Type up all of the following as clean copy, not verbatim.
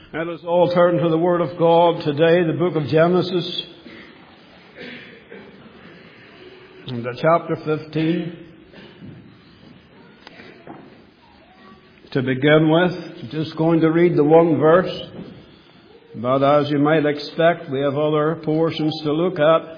Let us all turn to the Word of God today, the book of Genesis, and chapter 15. To begin with, just going to read the one verse, but as you might expect, we have other portions to look at.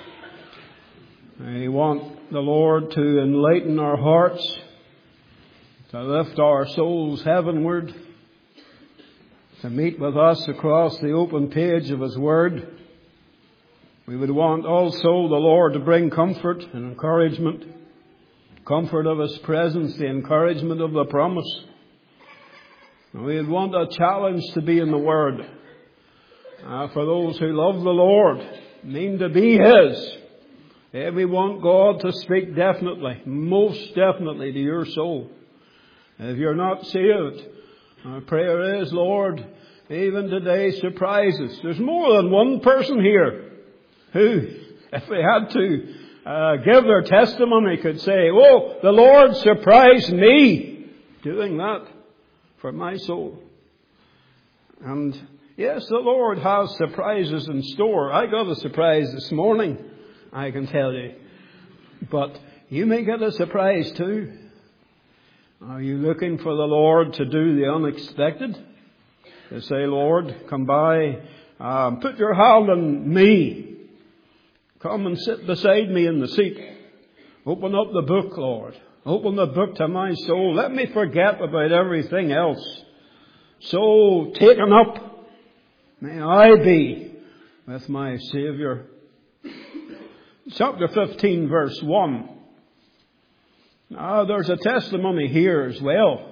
We want the Lord to enlighten our hearts, to lift our souls heavenward, to meet with us across the open page of His Word. We would want also the Lord to bring comfort and encouragement, comfort of His presence, the encouragement of the promise. We would want a challenge to be in the Word. For those who love the Lord, mean to be His. We want God to speak definitely, most definitely to your soul. If you're not saved, our prayer is, Lord, even today surprise us. There's more than one person here who, if they had to give their testimony, could say, oh, the Lord surprised me doing that for my soul. And yes, the Lord has surprises in store. I got a surprise this morning, I can tell you. But you may get a surprise too. Are you looking for the Lord to do the unexpected? To say, Lord, come by, put your hand on me. Come and sit beside me in the seat. Open up the book, Lord. Open the book to my soul. Let me forget about everything else. So taken up may I be with my Saviour. Chapter 15, verse 1. Now, there's a testimony here as well.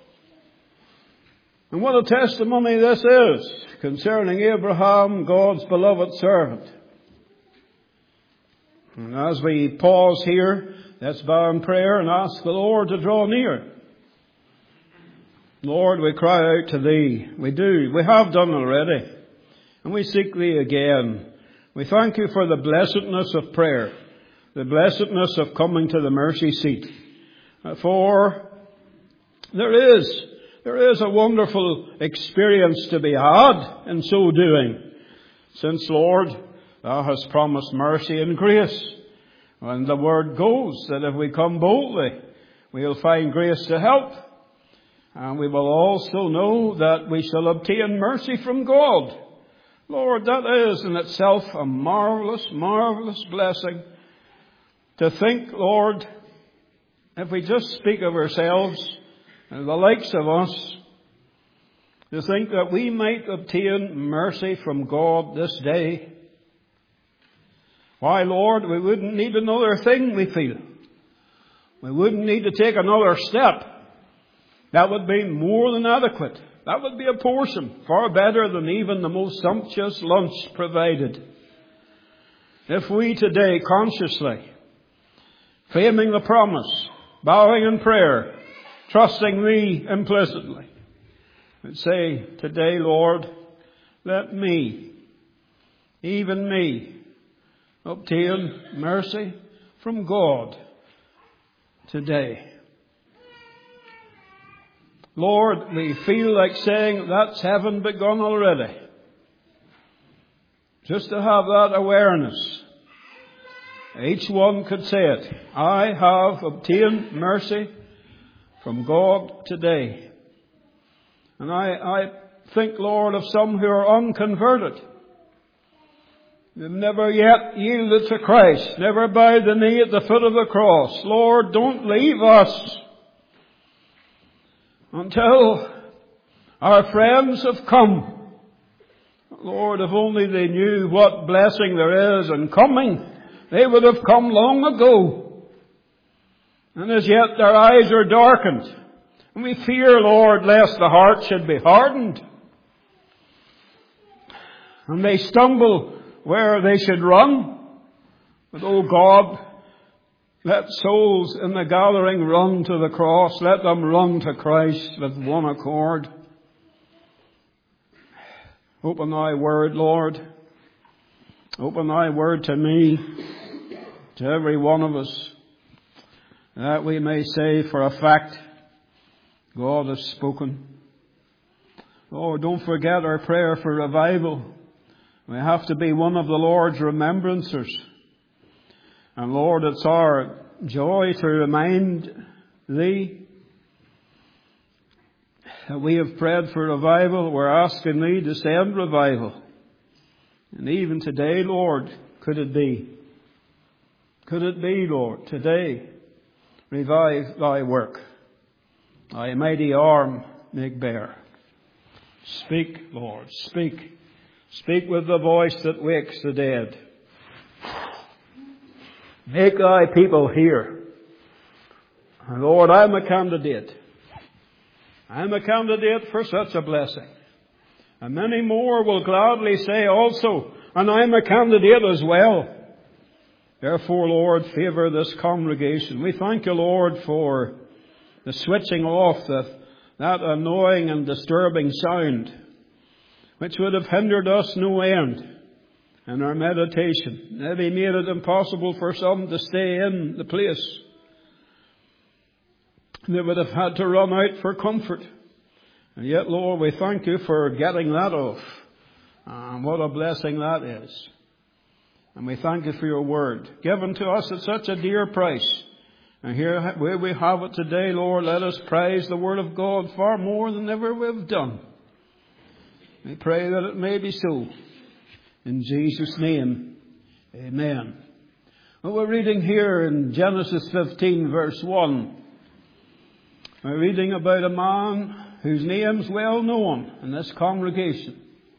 And what a testimony this is concerning Abraham, God's beloved servant. And as we pause here, let's bow in prayer and ask the Lord to draw near. Lord, we cry out to Thee. We do. We have done already. And we seek Thee again. We thank You for the blessedness of prayer, the blessedness of coming to the mercy seat. For there is a wonderful experience to be had in so doing. Since, Lord, Thou hast promised mercy and grace. And the word goes that if we come boldly, we'll find grace to help. And we will also know that we shall obtain mercy from God. Lord, that is in itself a marvelous, marvelous blessing. To think, Lord, if we just speak of ourselves and the likes of us, to think that we might obtain mercy from God this day. Why, Lord, we wouldn't need another thing, we feel. We wouldn't need to take another step. That would be more than adequate. That would be a portion far better than even the most sumptuous lunch provided. If we today consciously, claiming the promise, bowing in prayer, trusting Thee implicitly, would say today, Lord, let me, even me, obtain mercy from God today. Lord, we feel like saying that's heaven begun already. Just to have that awareness. Each one could say it. I have obtained mercy from God today. And I think, Lord, of some who are unconverted. They've never yet yielded to Christ. Never bowed the knee at the foot of the cross. Lord, don't leave us until our friends have come. Lord, if only they knew what blessing there is in coming, they would have come long ago. And as yet their eyes are darkened. And we fear, Lord, lest the heart should be hardened. And they stumble where they should run. But, oh God, let souls in the gathering run to the cross. Let them run to Christ with one accord. Open Thy word, Lord. Open Thy word to me, to every one of us, that we may say for a fact, God has spoken. Oh, don't forget our prayer for revival. We have to be one of the Lord's remembrancers. And Lord, it's our joy to remind Thee that we have prayed for revival. We're asking Thee to send revival. And even today, Lord, could it be? Could it be, Lord, today, revive Thy work. Thy mighty arm make bare. Speak, Lord, speak. Speak with the voice that wakes the dead. Make Thy people hear. And Lord, I'm a candidate. I'm a candidate for such a blessing. And many more will gladly say also, and I'm a candidate as well. Therefore, Lord, favour this congregation. We thank You, Lord, for the switching off that annoying and disturbing sound, which would have hindered us no end in our meditation. Maybe made it impossible for some to stay in the place. They would have had to run out for comfort. And yet, Lord, we thank You for getting that off. And what a blessing that is. And we thank You for Your word, given to us at such a dear price. And here where we have it today, Lord, let us praise the word of God far more than ever we've done. We pray that it may be so. In Jesus' name, amen. Well, we're reading here in Genesis 15, verse 1. We're reading about a man whose name's well known in this congregation.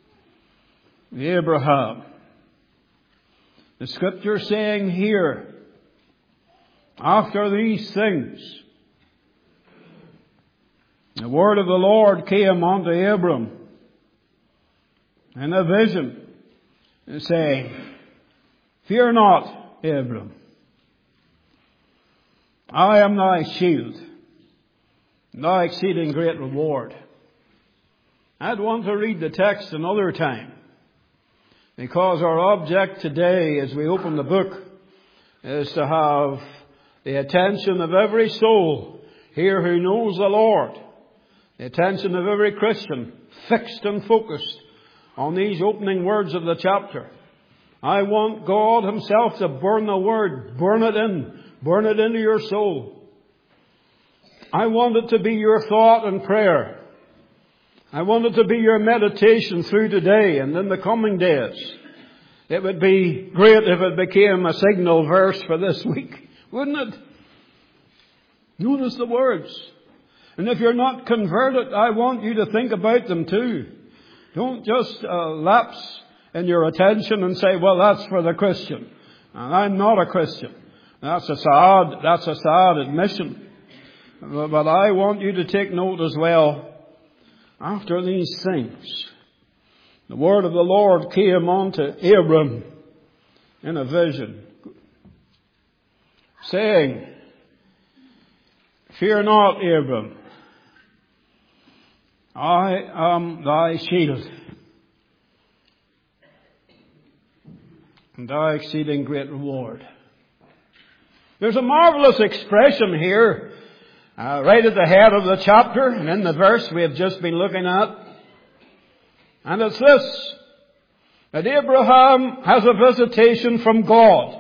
Abraham. The scripture saying here, after these things, the word of the Lord came unto Abram in a vision, saying, Fear not, Abram. I am thy shield, thy exceeding great reward. I'd want to read the text another time, because our object today as we open the book is to have the attention of every soul here who knows the Lord, the attention of every Christian fixed and focused on these opening words of the chapter. I want God Himself to burn the word, burn it into your soul. I want it to be your thought and prayer. I want it to be your meditation through today and in the coming days. It would be great if it became a signal verse for this week, wouldn't it? Notice the words. And if you're not converted, I want you to think about them too. Don't just lapse in your attention and say, well, that's for the Christian. And I'm not a Christian. That's a sad admission. But I want you to take note as well. After these things, the word of the Lord came unto Abram in a vision, saying, Fear not, Abram. I am thy shield, and thy exceeding great reward. There's a marvelous expression here, right at the head of the chapter, and in the verse we have just been looking at. And it's this, that Abraham has a visitation from God.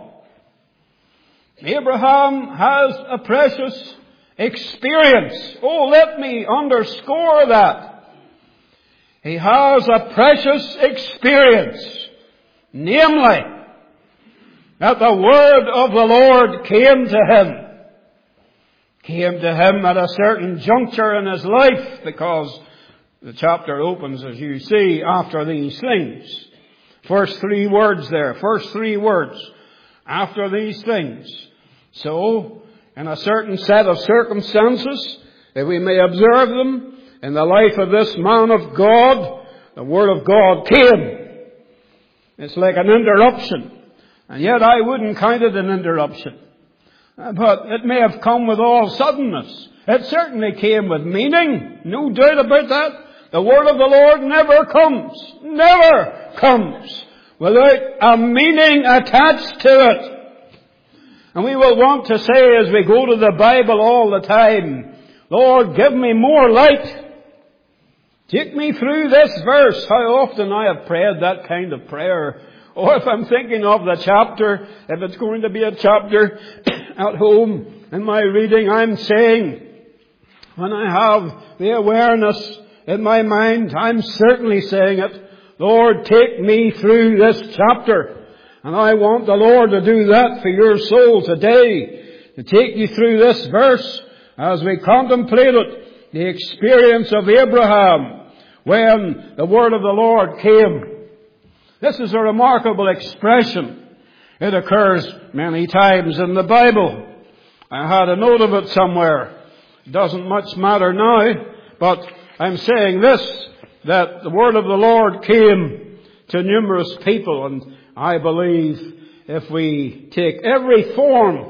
Abraham has a precious experience. Oh, let me underscore that. He has a precious experience. Namely, that the word of the Lord came to him. Came to him at a certain juncture in his life, because the chapter opens, as you see, after these things. First three words there. First three words. After these things. So, in a certain set of circumstances, if we may observe them, in the life of this man of God, the Word of God came. It's like an interruption. And yet I wouldn't count it an interruption. But it may have come with all suddenness. It certainly came with meaning. No doubt about that. The word of the Lord never comes without a meaning attached to it. And we will want to say as we go to the Bible all the time, Lord, give me more light Take me through this verse. How often I have prayed that kind of prayer. Or if I'm thinking of the chapter, if it's going to be a chapter at home in my reading, I'm saying, when I have the awareness in my mind, I'm certainly saying it, Lord, take me through this chapter. And I want the Lord to do that for your soul today, to take you through this verse as we contemplate it, the experience of Abraham when the word of the Lord came. This is a remarkable expression. It occurs many times in the Bible. I had a note of it somewhere. It doesn't much matter now, but I'm saying this, that the word of the Lord came to numerous people, and I believe if we take every form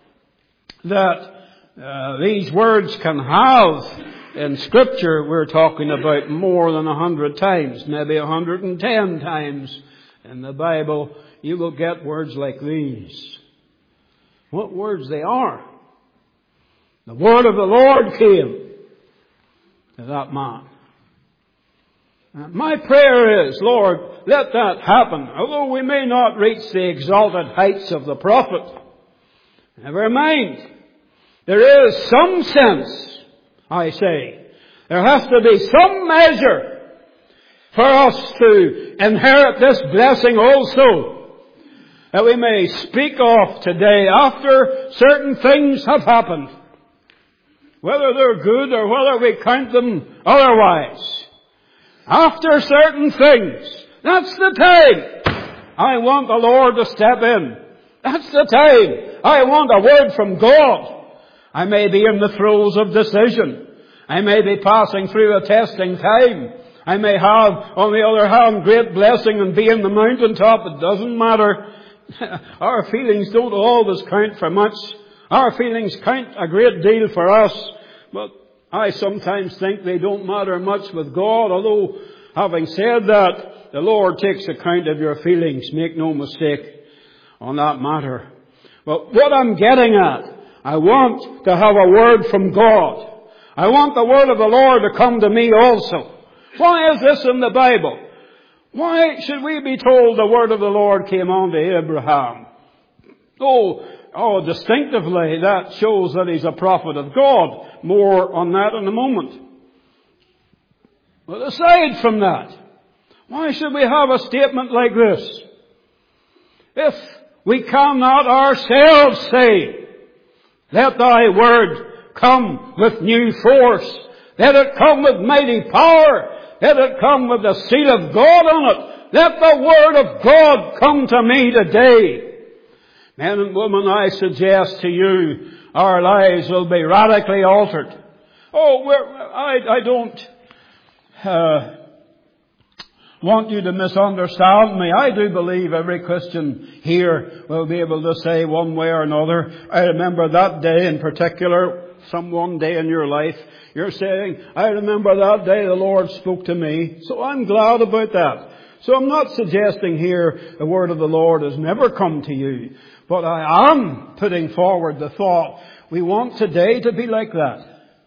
that these words can have in Scripture, we're talking about more than 100 times, maybe 110 times in the Bible, you will get words like these. What words they are? The word of the Lord came to that man. My prayer is, Lord, let that happen. Although we may not reach the exalted heights of the prophet, never mind. There is some sense, I say. There has to be some measure for us to inherit this blessing also, that we may speak of today after certain things have happened. Whether they're good or whether we count them otherwise. After certain things, that's the time I want the Lord to step in. That's the time I want a word from God. I may be in the throes of decision. I may be passing through a testing time. I may have, on the other hand, great blessing and be in the mountaintop. It doesn't matter. Our feelings don't always count for much. Our feelings count a great deal for us. But I sometimes think they don't matter much with God. Although, having said that, the Lord takes account of your feelings. Make no mistake on that matter. But what I'm getting at, I want to have a word from God. I want the word of the Lord to come to me also. Why is this in the Bible? Why should we be told the word of the Lord came on to Abraham? Distinctively, that shows that he's a prophet of God. More on that in a moment. But aside from that, why should we have a statement like this? If we cannot ourselves say, let thy word come with new force. Let it come with mighty power. Let it come with the seal of God on it. Let the word of God come to me today. Men and women, I suggest to you, our lives will be radically altered. I don't want you to misunderstand me. I do believe every Christian here will be able to say one way or another, I remember that day in particular, some one day in your life, you're saying, I remember that day the Lord spoke to me. So I'm glad about that. So I'm not suggesting here the word of the Lord has never come to you. But I am putting forward the thought, we want today to be like that.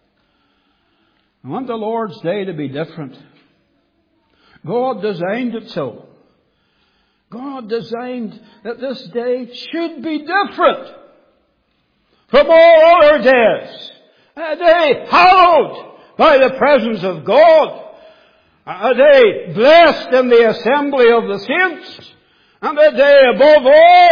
I want the Lord's day to be different. God designed it so. God designed that this day should be different from all other days. A day hallowed by the presence of God. A day blessed in the assembly of the saints. And a day above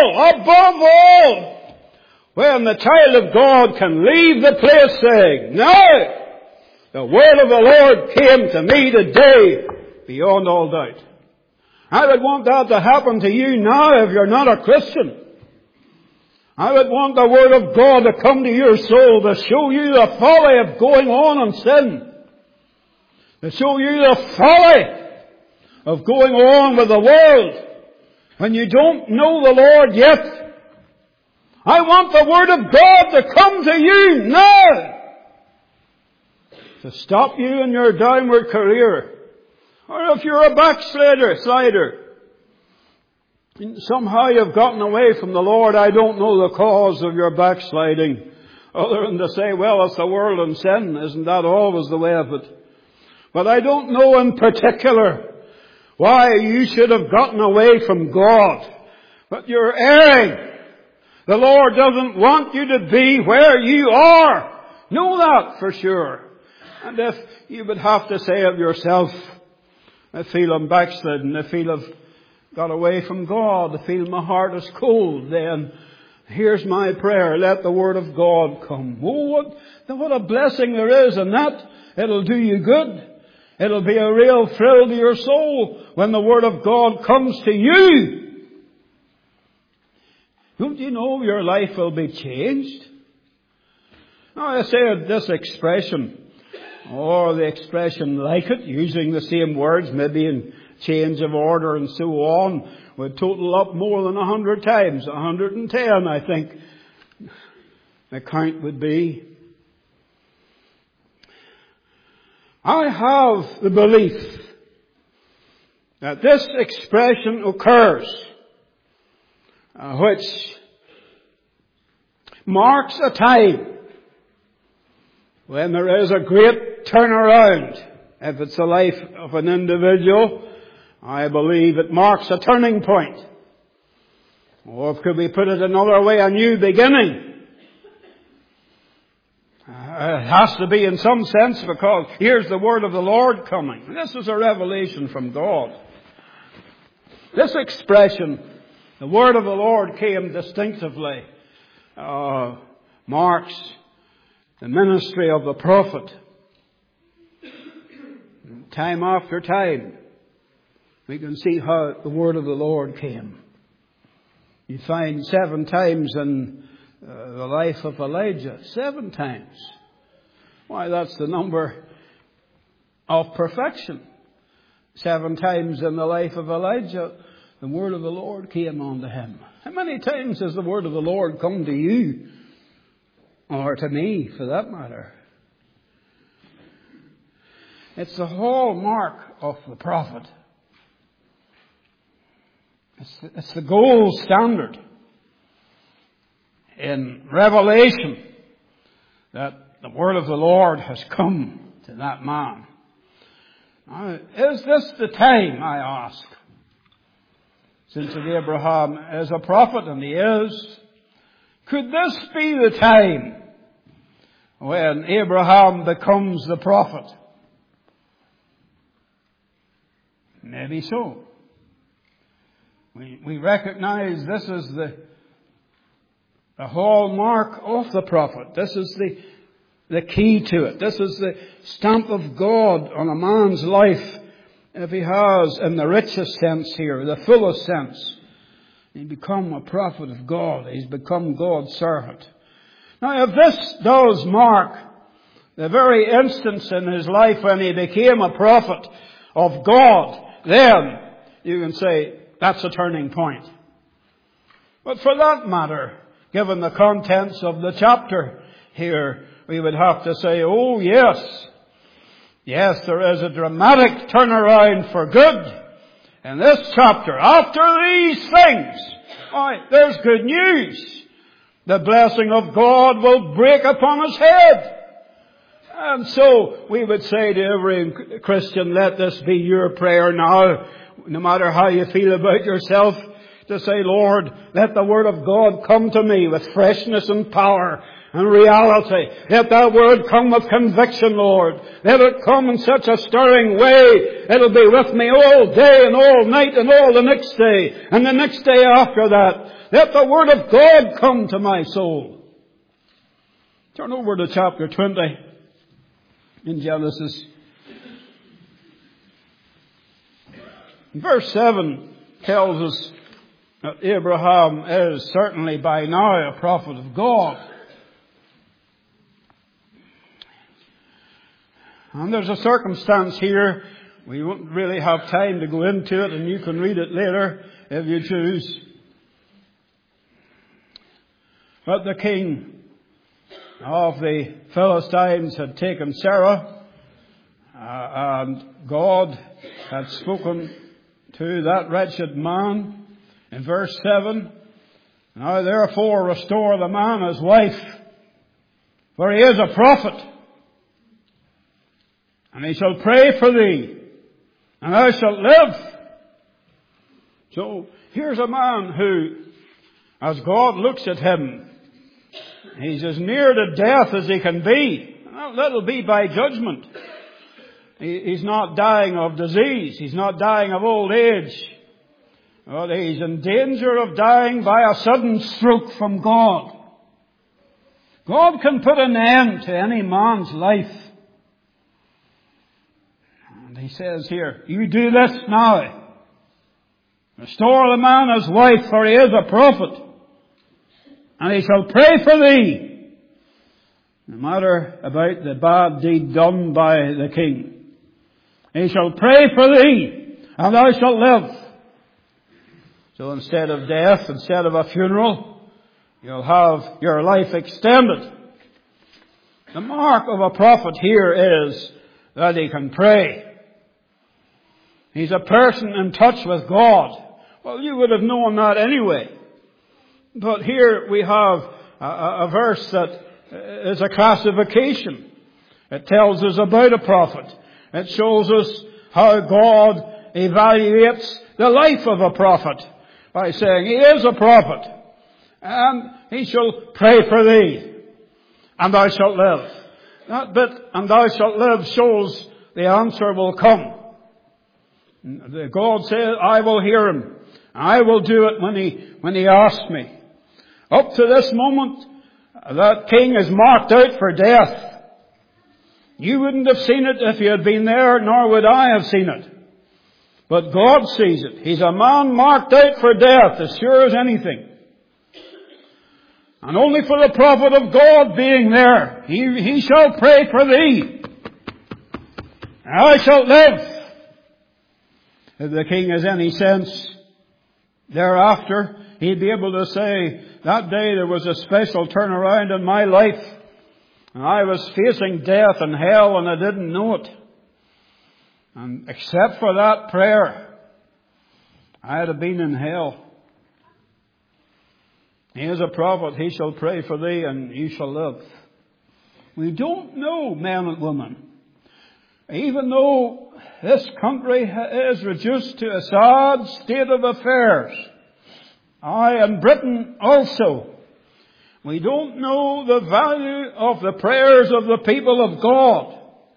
all, when the child of God can leave the place saying, now, the word of the Lord came to me today, beyond all doubt. I would want that to happen to you now if you're not a Christian. I would want the word of God to come to your soul to show you the folly of going on in sin. To show you the folly of going on with the world when you don't know the Lord yet. I want the word of God to come to you now. To stop you in your downward career. Or if you're a backslider, and somehow you've gotten away from the Lord, I don't know the cause of your backsliding. Other than to say, well, it's the world and sin. Isn't that always the way of it? But I don't know in particular why you should have gotten away from God. But you're erring. The Lord doesn't want you to be where you are. Know that for sure. And if you would have to say of yourself, I feel I'm backslidden, I feel I've got away from God, I feel my heart is cold, then here's my prayer, let the Word of God come. Oh, what a blessing there is in that. It'll do you good. It'll be a real thrill to your soul when the Word of God comes to you. Don't you know your life will be changed? Now I said this expression, or the expression like it, using the same words, maybe in change of order and so on, would total up more than 100 times. 110, I think, the count would be. I have the belief that this expression occurs, which marks a time when there is a great turnaround. If it's the life of an individual, I believe it marks a turning point. Or could we put it another way, a new beginning. It has to be in some sense because here's the word of the Lord coming. This is a revelation from God. This expression, the word of the Lord came distinctively, marks the ministry of the prophet. Time after time, we can see how the word of the Lord came. You find 7 times in the life of Elijah. 7 times. Why, that's the number of perfection. 7 times in the life of Elijah, the word of the Lord came unto him. How many times has the word of the Lord come to you? Or to me, for that matter? It's the hallmark of the prophet. It's the gold standard in revelation that the word of the Lord has come to that man. Now, is this the time, I ask? Since Abraham is a prophet, and he is, could this be the time when Abraham becomes the prophet? Maybe so. We recognize this is the hallmark of the prophet. This is the key to it. This is the stamp of God on a man's life. If he has, in the richest sense here, the fullest sense, he's become a prophet of God. He's become God's servant. Now, if this does mark the very instance in his life when he became a prophet of God, then you can say that's a turning point. But for that matter, given the contents of the chapter here, we would have to say, oh yes, there is a dramatic turnaround for good in this chapter. After these things, there's good news. The blessing of God will break upon his head. And so we would say to every Christian, let this be your prayer now, no matter how you feel about yourself, to say, Lord, let the word of God come to me with freshness and power and reality. Let that word come with conviction, Lord. Let it come in such a stirring way. It'll be with me all day and all night and all the next day and the next day after that. Let the word of God come to my soul. Turn over to chapter 20 in Genesis. Verse 7 tells us that Abraham is certainly by now a prophet of God. And there's a circumstance here. We won't really have time to go into it, and you can read it later if you choose. But the king of the Philistines had taken Sarah, and God had spoken to that wretched man in verse 7. Now therefore restore the man his wife, for he is a prophet. And and he shall pray for thee, and thou shalt live. So here's a man who, as God looks at him, he's as near to death as he can be. Well, that'll be by judgment. He's not dying of disease. He's not dying of old age. Well, he's in danger of dying by a sudden stroke from God. God can put an end to any man's life. And he says here, you do this now. Restore the man his wife, for he is a prophet. And he shall pray for thee. No matter about the bad deed done by the king. He shall pray for thee, and thou shalt live. So instead of death, instead of a funeral, you'll have your life extended. The mark of a prophet here is that he can pray. He's a person in touch with God. Well, you would have known that anyway. But here we have a verse that is a classification. It tells us about a prophet. It shows us how God evaluates the life of a prophet by saying, he is a prophet, and he shall pray for thee, and thou shalt live. That bit, and thou shalt live, shows the answer will come. God says, I will hear him. I will do it when he asks me. Up to this moment, that king is marked out for death. You wouldn't have seen it if you had been there, nor would I have seen it. But God sees it. He's a man marked out for death, as sure as anything. And only for the prophet of God being there, he shall pray for thee. And thou shalt live. If the king has any sense, thereafter, he'd be able to say, that day there was a special turnaround in my life. And I was facing death and hell and I didn't know it. And except for that prayer, I'd have been in hell. He is a prophet. He shall pray for thee and you shall live. We don't know, men and women. Even though this country is reduced to a sad state of affairs. And Britain also. We don't know the value of the prayers of the people of God.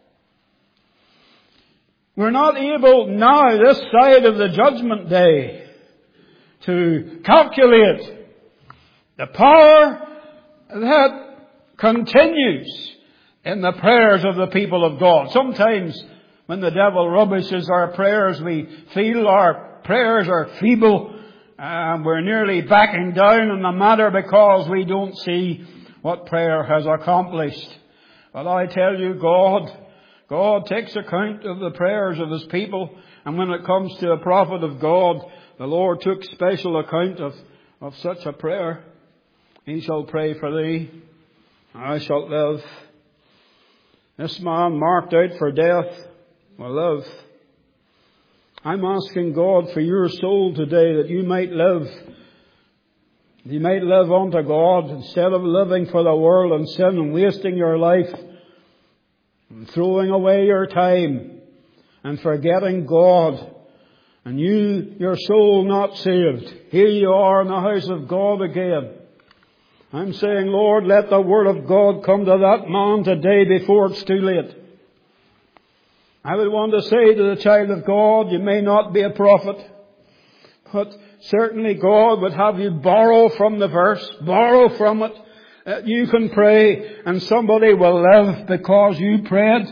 We're not able now, this side of the judgment day, to calculate the power that continues in the prayers of the people of God. Sometimes when the devil rubbishes our prayers, we feel our prayers are feeble and we're nearly backing down in the matter because we don't see what prayer has accomplished. But I tell you, God takes account of the prayers of His people. And when it comes to a prophet of God, the Lord took special account of such a prayer. He shall pray for thee, thou shalt live. This man marked out for death will live. I'm asking God for your soul today that you might live. You might live unto God instead of living for the world and sin and wasting your life and throwing away your time and forgetting God. And your soul not saved. Here you are in the house of God again. I'm saying, Lord, let the word of God come to that man today before it's too late. I would want to say to the child of God, you may not be a prophet, but certainly God would have you borrow from the verse, borrow from it. You can pray and somebody will live because you prayed.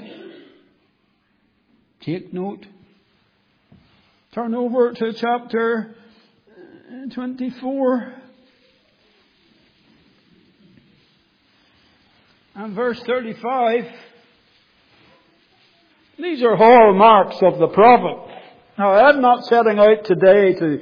Take note. Turn over to chapter 24 and verse 35. These are hallmarks of the prophet. Now, I'm not setting out today to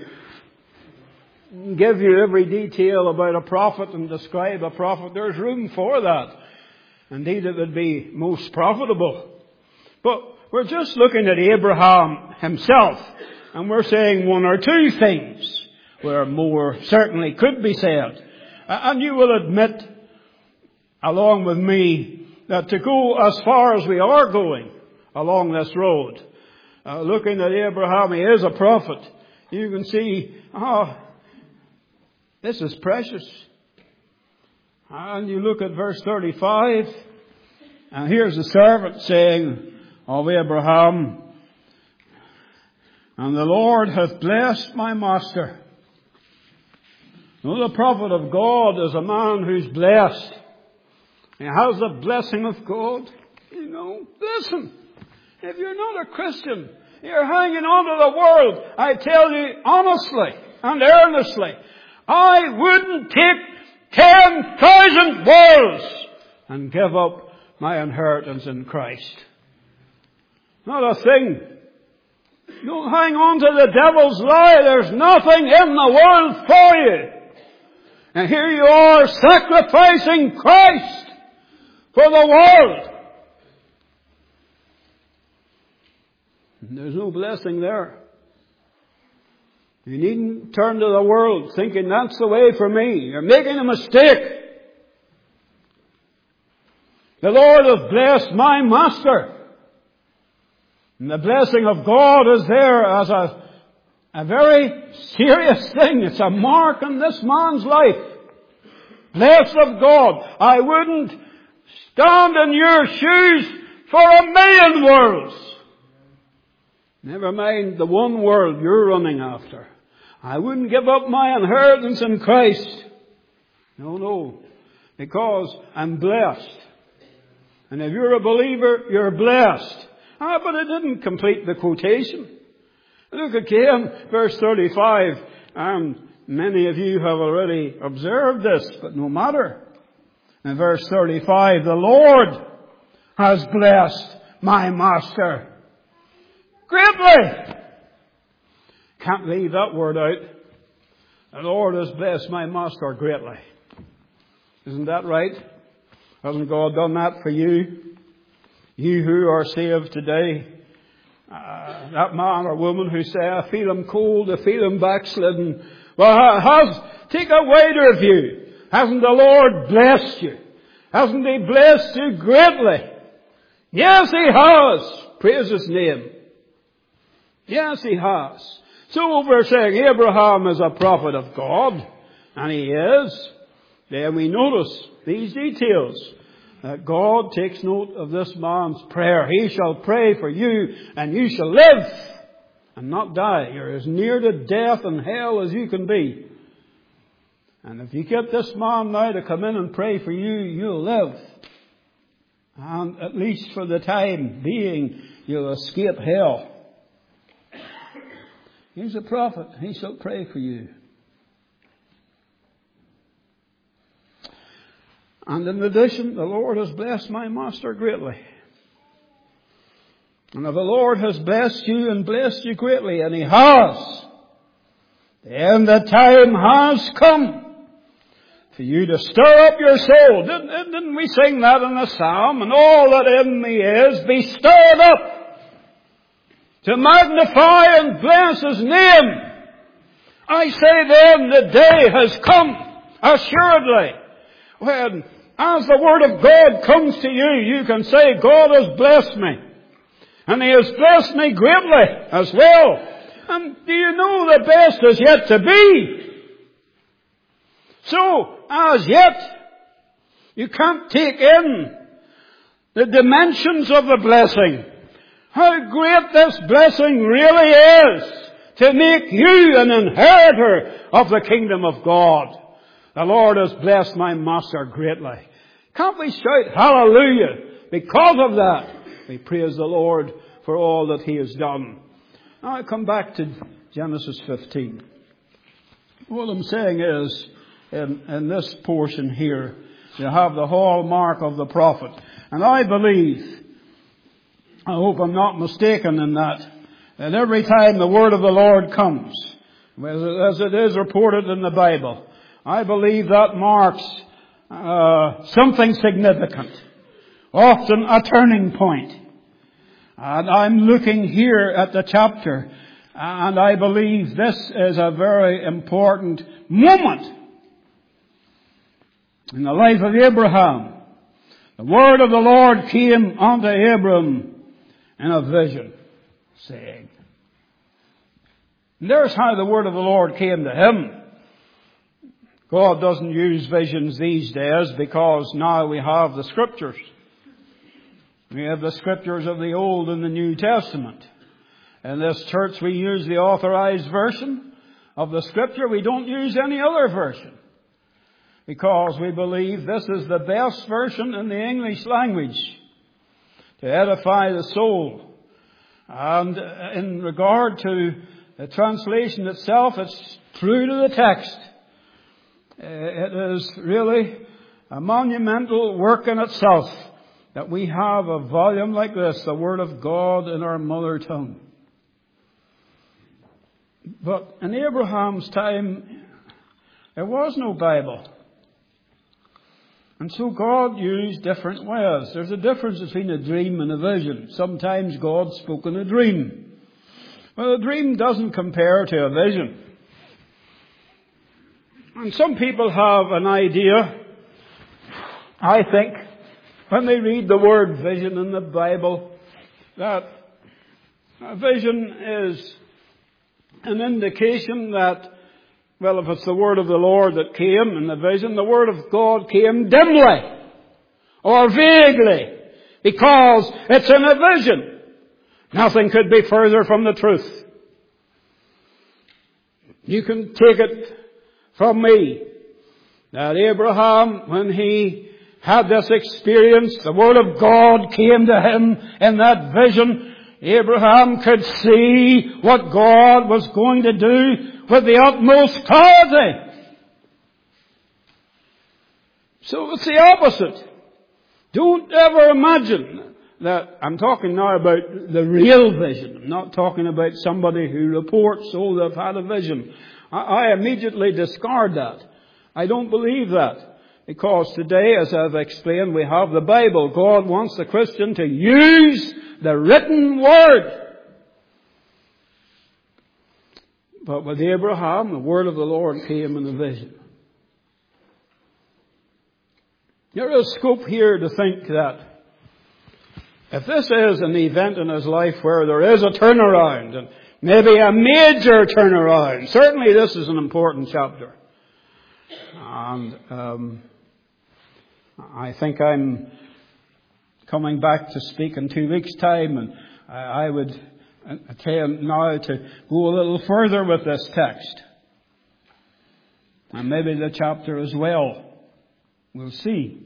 give you every detail about a prophet and describe a prophet. There's room for that. Indeed, it would be most profitable. But we're just looking at Abraham himself, and we're saying one or two things where more certainly could be said. And you will admit, along with me, that to go as far as we are going, along this road. Looking at Abraham, he is a prophet. You can see, this is precious. And you look at verse 35, and here's the servant saying of Abraham, and the Lord hath blessed my master. Now, the prophet of God is a man who's blessed. He has the blessing of God. You know, listen, if you're not a Christian, you're hanging on to the world. I tell you honestly and earnestly, I wouldn't take 10,000 worlds and give up my inheritance in Christ. Not a thing. Don't hang on to the devil's lie. There's nothing in the world for you. And here you are sacrificing Christ for the world. And there's no blessing there. You needn't turn to the world thinking that's the way for me. You're making a mistake. The Lord has blessed my master. And the blessing of God is there as a very serious thing. It's a mark in this man's life. Blessed of God. I wouldn't stand in your shoes for 1,000,000 worlds. Never mind the one world you're running after. I wouldn't give up my inheritance in Christ. No. Because I'm blessed. And if you're a believer, you're blessed. But it didn't complete the quotation. Look again, verse 35. And many of you have already observed this, but no matter. In verse 35, the Lord has blessed my master greatly. Can't leave that word out. The Lord has blessed my master greatly. Isn't that right? Hasn't God done that for you? You who are saved today, that man or woman who say, I feel him cold, I feel him backslidden. Well, take a wider view. Hasn't the Lord blessed you? Hasn't He blessed you greatly? Yes, He has. Praise His name. Yes, He has. So we're saying Abraham is a prophet of God, and he is. Then we notice these details. That God takes note of this man's prayer. He shall pray for you, and you shall live and not die. You're as near to death and hell as you can be. And if you get this man now to come in and pray for you, you'll live. And at least for the time being, you'll escape hell. He's a prophet. He shall pray for you. And in addition, the Lord has blessed my master greatly. And if the Lord has blessed you and blessed you greatly, and He has, then the time has come for you to stir up your soul. Didn't we sing that in the psalm? And all that in me is, be stirred up to magnify and bless His name. I say then, the day has come, assuredly, when, as the Word of God comes to you, you can say, God has blessed me. And He has blessed me greatly as well. And do you know the best is yet to be? So, as yet, you can't take in the dimensions of the blessing. How great this blessing really is to make you an inheritor of the kingdom of God. The Lord has blessed my master greatly. Can't we shout hallelujah because of that? We praise the Lord for all that He has done. Now I come back to Genesis 15. What I'm saying is, in this portion here, you have the hallmark of the prophet. And I believe, I hope I'm not mistaken in that every time the word of the Lord comes, as it is reported in the Bible, I believe that marks something significant, often a turning point. And I'm looking here at the chapter, and I believe this is a very important moment in the life of Abraham. The word of the Lord came unto Abram, in a vision, saying. And there's how the word of the Lord came to him. God doesn't use visions these days because now we have the Scriptures. We have the Scriptures of the Old and the New Testament. In this church we use the authorized version of the Scripture. We don't use any other version because we believe this is the best version in the English language to edify the soul. And in regard to the translation itself, it's true to the text. It is really a monumental work in itself that we have a volume like this, the Word of God in our mother tongue. But in Abraham's time, there was no Bible. And so God used different ways. There's a difference between a dream and a vision. Sometimes God spoke in a dream. Well, a dream doesn't compare to a vision. And some people have an idea, I think, when they read the word vision in the Bible, that a vision is an indication that, well, if it's the word of the Lord that came in the vision, the word of God came dimly or vaguely because it's in a vision. Nothing could be further from the truth. You can take it from me that Abraham, when he had this experience, the Word of God came to him in that vision. Abraham could see what God was going to do with the utmost clarity. So it's the opposite. Don't ever imagine that, I'm talking now about the real vision. I'm not talking about somebody who reports, oh, they've had a vision. I immediately discard that. I don't believe that. Because today, as I've explained, we have the Bible. God wants the Christian to use the written Word. But with Abraham, the Word of the Lord came in a vision. There is scope here to think that if this is an event in his life where there is a turnaround, and maybe a major turnaround, certainly this is an important chapter. And I think I'm coming back to speak in 2 weeks' time, and I would attempt now to go a little further with this text. And maybe the chapter as well. We'll see.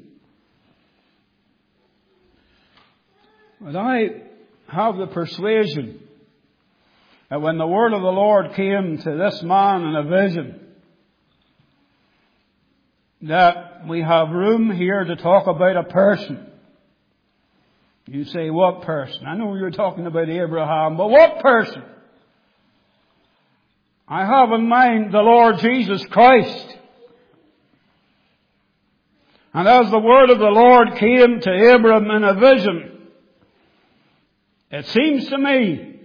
But I have the persuasion that when the word of the Lord came to this man in a vision, that we have room here to talk about a person. You say, what person? I know you're talking about Abraham, but what person? I have in mind the Lord Jesus Christ. And as the word of the Lord came to Abram in a vision, it seems to me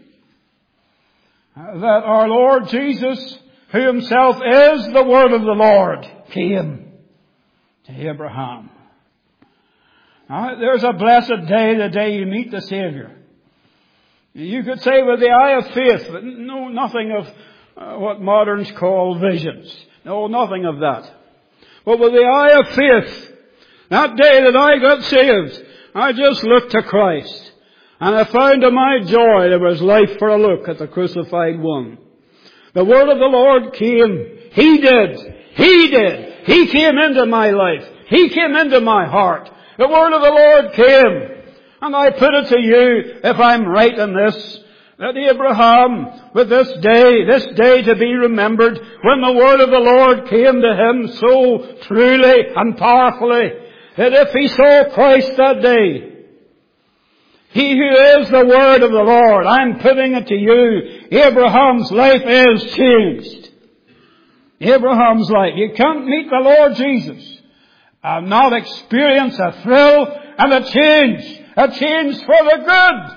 that our Lord Jesus, who himself is the word of the Lord, came to Abraham. Now, there's a blessed day, the day you meet the Savior. You could say with the eye of faith, but no, nothing of what moderns call visions. No, nothing of that. But with the eye of faith, that day that I got saved, I just looked to Christ. And I found to my joy there was life for a look at the crucified one. The word of the Lord came. He did. He did. He came into my life. He came into my heart. The word of the Lord came. And I put it to you, if I'm right in this, that Abraham, with this day to be remembered, when the word of the Lord came to him so truly and powerfully, that if he saw Christ that day, he who is the word of the Lord, I'm putting it to you, Abraham's life is changed. Abraham's life. You can't meet the Lord Jesus and not experience a thrill and a change for the good.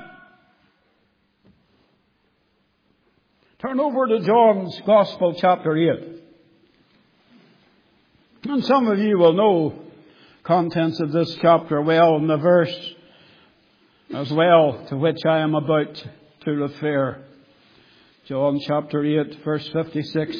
Turn over to John's Gospel, chapter 8. And some of you will know contents of this chapter well in the verse as well, to which I am about to refer. John chapter 8, verse 56.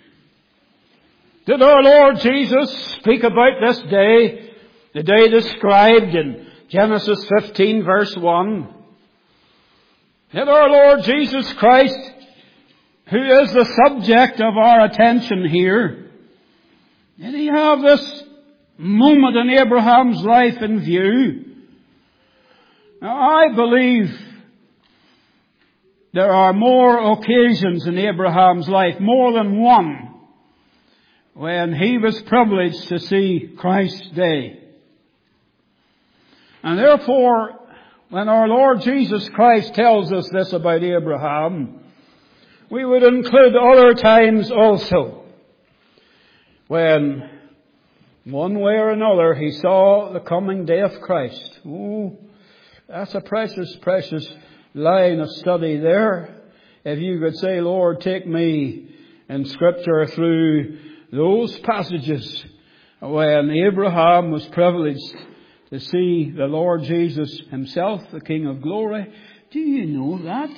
Did our Lord Jesus speak about this day, the day described in Genesis 15, verse 1? Did our Lord Jesus Christ, who is the subject of our attention here, did he have this moment in Abraham's life in view? Now, I believe there are more occasions in Abraham's life, more than one, when he was privileged to see Christ's day. And therefore, when our Lord Jesus Christ tells us this about Abraham, we would include other times also, when one way or another he saw the coming day of Christ. Oh, that's a precious, precious line of study there. If you could say, Lord, take me in Scripture through those passages when Abraham was privileged to see the Lord Jesus himself, the King of glory. Do you know that?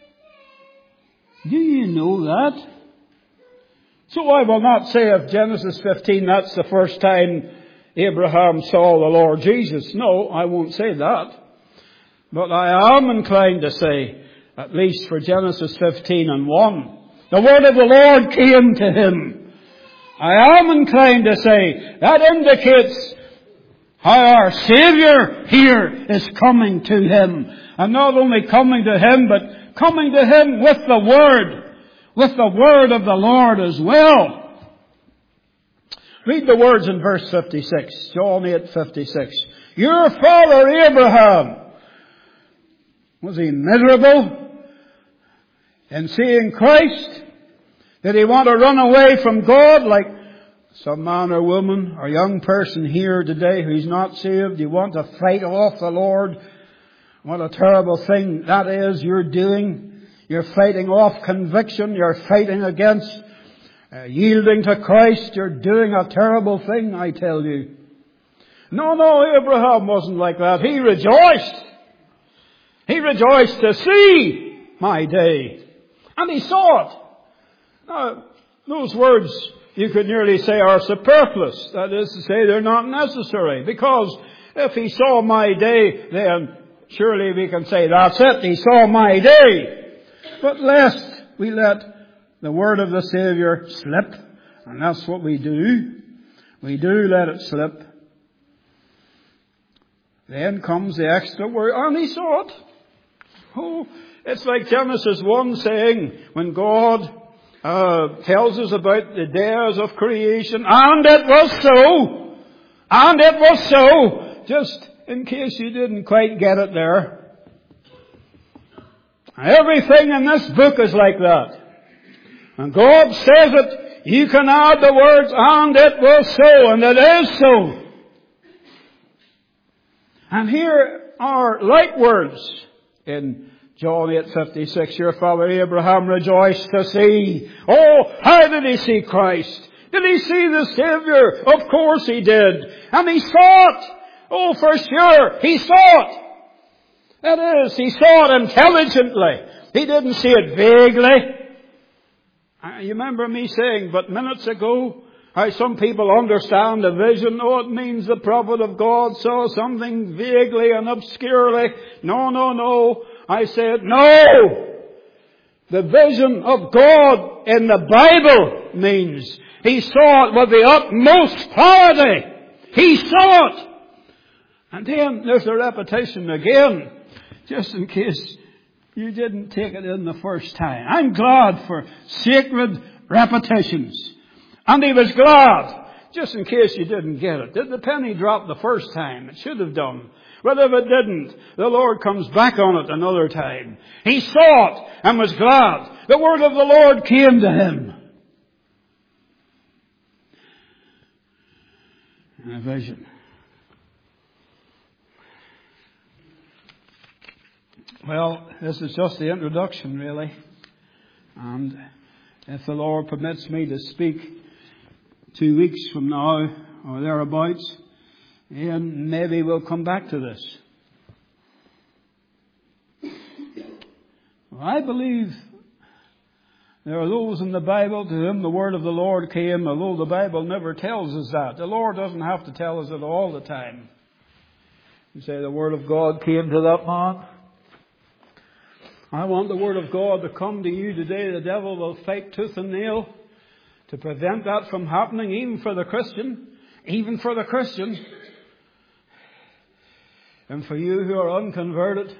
Do you know that? So I will not say of Genesis 15 that's the first time Abraham saw the Lord Jesus. No, I won't say that. But I am inclined to say, at least for Genesis 15 and 1, the word of the Lord came to him. I am inclined to say that indicates how our Saviour here is coming to him. And not only coming to him, but coming to him with the word of the Lord as well. Read the words in verse 56, John 8:56. Your father Abraham, was he miserable in seeing Christ? Did he want to run away from God like some man or woman or young person here today who's not saved? You want to fight off the Lord? What a terrible thing that is you're doing. You're fighting off conviction. You're fighting against yielding to Christ. You're doing a terrible thing, I tell you. No, Abraham wasn't like that. He rejoiced. He rejoiced to see my day. And he saw it. Now, those words you could nearly say are superfluous. That is to say, they're not necessary. Because if he saw my day, then surely we can say, that's it, he saw my day. But lest we let the word of the Saviour slip, and that's what we do. We do let it slip. Then comes the extra word, and he saw it. Oh, it's like Genesis 1 saying, when God tells us about the days of creation, and it was so. And it was so. Just in case you didn't quite get it there. Everything in this book is like that. And God says it, you can add the words, and it was so, and it is so. And here are like words in John 8:56, your father Abraham rejoiced to see. Oh, how did he see Christ? Did he see the Saviour? Of course he did. And he saw it. Oh, for sure, he saw it. That is, he saw it intelligently. He didn't see it vaguely. You remember me saying but minutes ago how some people understand a vision. Oh, it means the prophet of God saw something vaguely and obscurely. No. I said, no! The vision of God in the Bible means he saw it with the utmost clarity. He saw it. And then there's a repetition again, just in case you didn't take it in the first time. I'm glad for sacred repetitions. And he was glad, just in case you didn't get it. Did the penny drop the first time? It should have done. But if it didn't, the Lord comes back on it another time. He saw it and was glad. The word of the Lord came to him. In a vision. Well, this is just the introduction, really. And if the Lord permits me to speak 2 weeks from now or thereabouts, and maybe we'll come back to this. I believe there are those in the Bible to whom the word of the Lord came, although the Bible never tells us that. The Lord doesn't have to tell us it all the time. You say the word of God came to that man. I want the word of God to come to you today. The devil will fight tooth and nail to prevent that from happening, even for the Christian. Even for the Christian. And for you who are unconverted,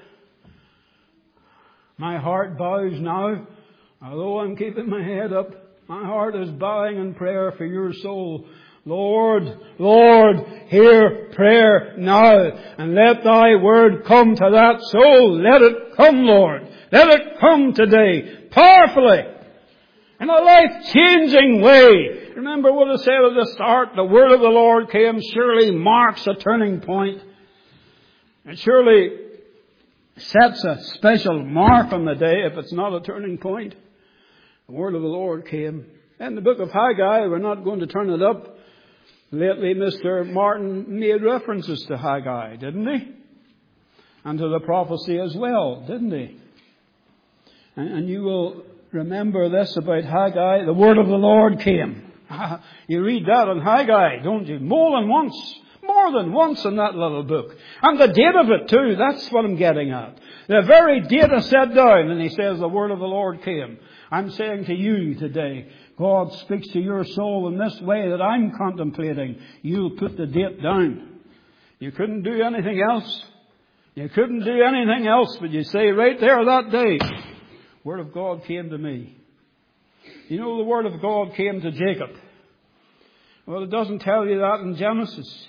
my heart bows now. Although I'm keeping my head up, my heart is bowing in prayer for your soul. Lord, Lord, hear prayer now, and let thy word come to that soul. Let it come, Lord. Let it come today, powerfully, in a life-changing way. Remember what I said at the start, the word of the Lord came, surely marks a turning point. It surely sets a special mark on the day if it's not a turning point. The word of the Lord came. In the book of Haggai, we're not going to turn it up. Lately, Mr. Martin made references to Haggai, didn't he? And to the prophecy as well, didn't he? And you will remember this about Haggai. The word of the Lord came. You read that in Haggai, don't you? More than once in that little book. And the date of it too, that's what I'm getting at. The very date is set down, and he says the word of the Lord came. I'm saying to you today, God speaks to your soul in this way that I'm contemplating. You'll put the date down. You couldn't do anything else. You couldn't do anything else, but you say right there that day, word of God came to me. You know the word of God came to Jacob. Well, it doesn't tell you that in Genesis.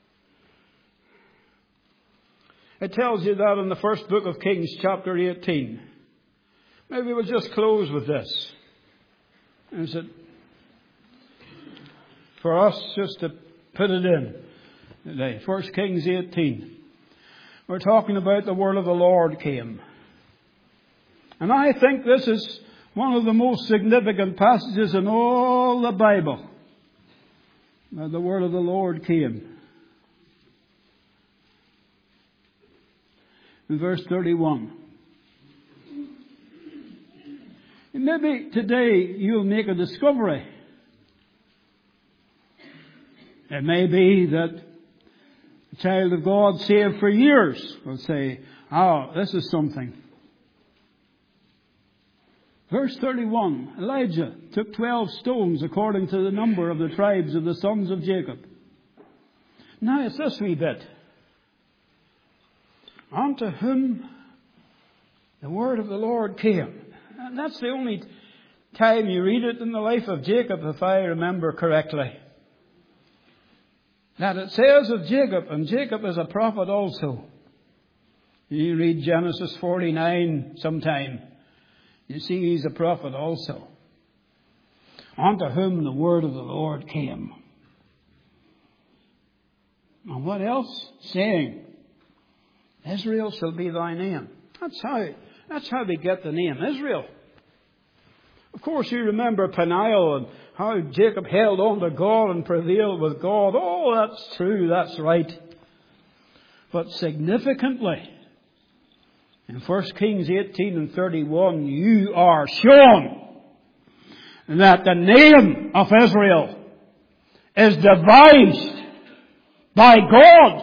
It tells you that in the first book of Kings, chapter 18. Maybe we'll just close with this. Is it for us just to put it in today? 1 Kings 18. We're talking about the word of the Lord came. And I think this is one of the most significant passages in all the Bible. The word of the Lord came. In verse 31. And maybe today you'll make a discovery. It may be that a child of God saved for years will say, oh, this is something. Verse 31, Elijah took 12 stones according to the number of the tribes of the sons of Jacob. Now it's this wee bit. Unto whom the word of the Lord came. And that's the only time you read it in the life of Jacob, if I remember correctly. That it says of Jacob, and Jacob is a prophet also. You read Genesis 49 sometime. You see he's a prophet also. Unto whom the word of the Lord came. And what else? Saying, Israel shall be thy name. That's how they get the name Israel. Of course, you remember Peniel and how Jacob held on to God and prevailed with God. Oh, that's true, that's right. But significantly, in 1 Kings 18 and 31, you are shown that the name of Israel is devised by God.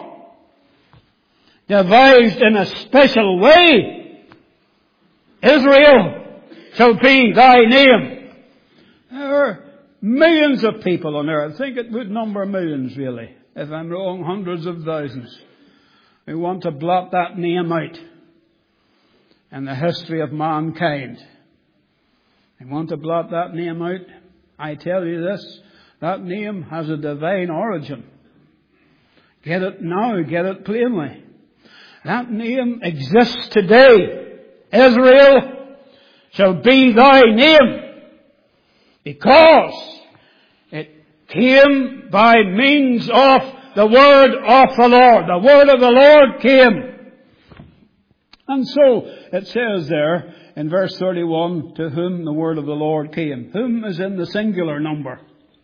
Devised in a special way. Israel shall be thy name. There are millions of people on earth. I think it would number millions, really. If I'm wrong, hundreds of thousands. Who want to blot that name out in the history of mankind. They want to blot that name out. I tell you this, that name has a divine origin. Get it now, get it plainly. That name exists today. Israel shall be thy name. Because it came by means of the word of the Lord. The word of the Lord came. And so it says there in verse 31, to whom the word of the Lord came. Whom is in the singular number.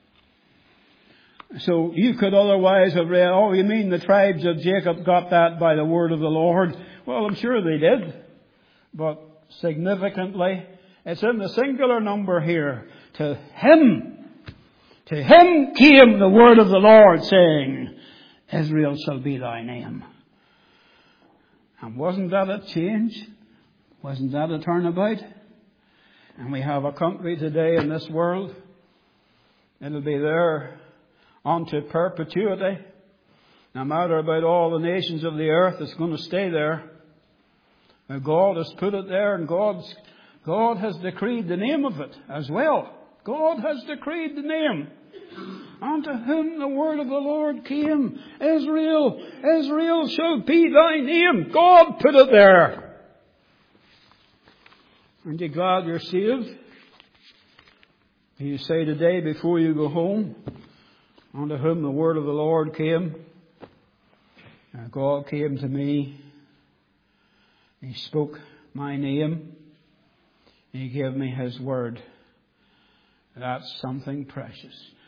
So you could otherwise have read, oh, you mean the tribes of Jacob got that by the word of the Lord? Well, I'm sure they did. But significantly, it's in the singular number here. To him came the word of the Lord, saying, Israel shall be thy name. And wasn't that a change? Wasn't that a turnabout? And we have a country today in this world. It'll be there unto perpetuity. No matter about all the nations of the earth, it's going to stay there. And God has put it there, and God has decreed the name of it as well. God has decreed the name. Unto whom the word of the Lord came, Israel shall be thy name. God put it there. Aren't you glad you're saved? You say today before you go home, unto whom the word of the Lord came. God came to me. He spoke my name. He gave me His word. That's something precious.